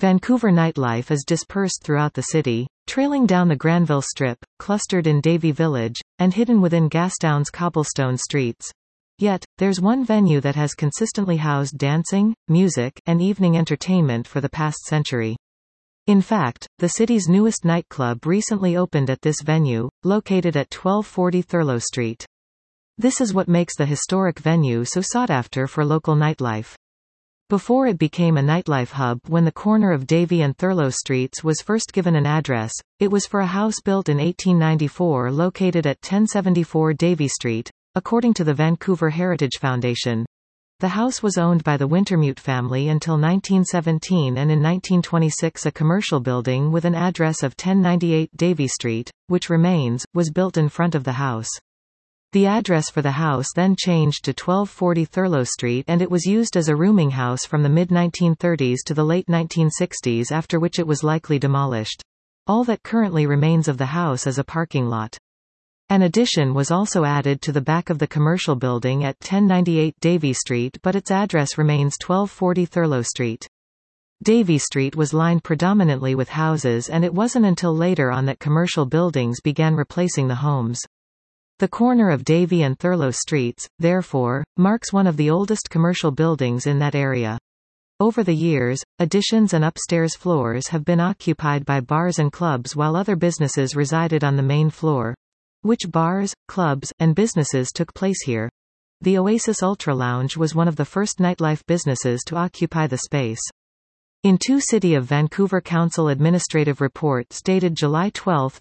Vancouver nightlife is dispersed throughout the city, trailing down the Granville Strip, clustered in Davie Village, and hidden within Gastown's cobblestone streets. Yet, there's one venue that has consistently housed dancing, music, and evening entertainment for the past century. In fact, the city's newest nightclub recently opened at this venue, located at 1240 Thurlow Street. This is what makes the historic venue so sought after for local nightlife. Before it became a nightlife hub, when the corner of Davie and Thurlow Streets was first given an address, it was for a house built in 1894 located at 1074 Davie Street, according to the Vancouver Heritage Foundation. The house was owned by the Wintermute family until 1917, and in 1926 a commercial building with an address of 1098 Davie Street, which remains, was built in front of the house. The address for the house then changed to 1240 Thurlow Street, and it was used as a rooming house from the mid-1930s to the late 1960s, after which it was likely demolished. All that currently remains of the house is a parking lot. An addition was also added to the back of the commercial building at 1098 Davie Street, but its address remains 1240 Thurlow Street. Davie Street was lined predominantly with houses, and it wasn't until later on that commercial buildings began replacing the homes. The corner of Davie and Thurlow Streets, therefore, marks one of the oldest commercial buildings in that area. Over the years, additions and upstairs floors have been occupied by bars and clubs, while other businesses resided on the main floor. Which bars, clubs, and businesses took place here? The Oasis Ultra Lounge was one of the first nightlife businesses to occupy the space. In two City of Vancouver Council Administrative Reports dated July 12,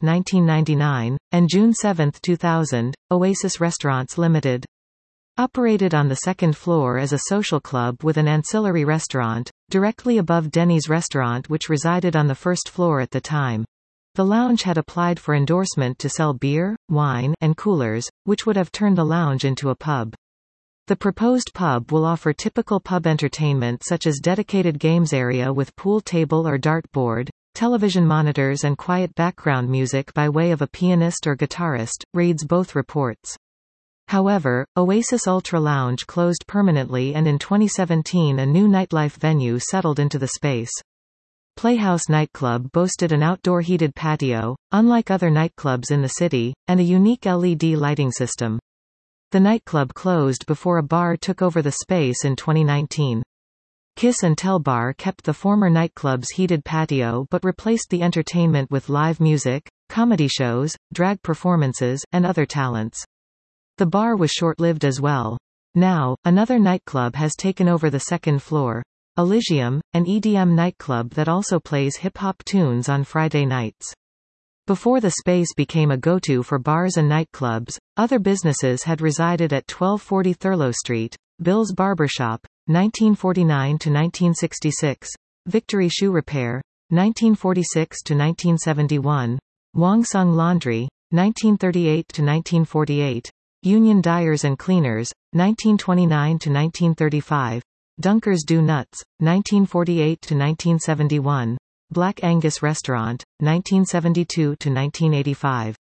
1999, and June 7, 2000, Oasis Restaurants Limited. Operated on the second floor as a social club with an ancillary restaurant, directly above Denny's restaurant, which resided on the first floor at the time. The lounge had applied for endorsement to sell beer, wine, and coolers, which would have turned the lounge into a pub. The proposed pub will offer typical pub entertainment such as dedicated games area with pool table or dartboard, television monitors and quiet background music by way of a pianist or guitarist, reads both reports. However, Oasis Ultra Lounge closed permanently, and in 2017 a new nightlife venue settled into the space. Playhouse Nightclub boasted an outdoor heated patio, unlike other nightclubs in the city, and a unique LED lighting system. The nightclub closed before a bar took over the space in 2019. Kiss and Tell Bar kept the former nightclub's heated patio but replaced the entertainment with live music, comedy shows, drag performances, and other talents. The bar was short-lived as well. Now, another nightclub has taken over the second floor. Elysium, an EDM nightclub that also plays hip-hop tunes on Friday nights. Before the space became a go-to for bars and nightclubs, other businesses had resided at 1240 Thurlow Street. Bill's Barbershop, 1949–1966. Victory Shoe Repair, 1946–1971. Wong Sung Laundry, 1938–1948. Union Dyers and Cleaners, 1929–1935. Dunkers Do Nuts, 1948–1971. Black Angus Restaurant, 1972–1985.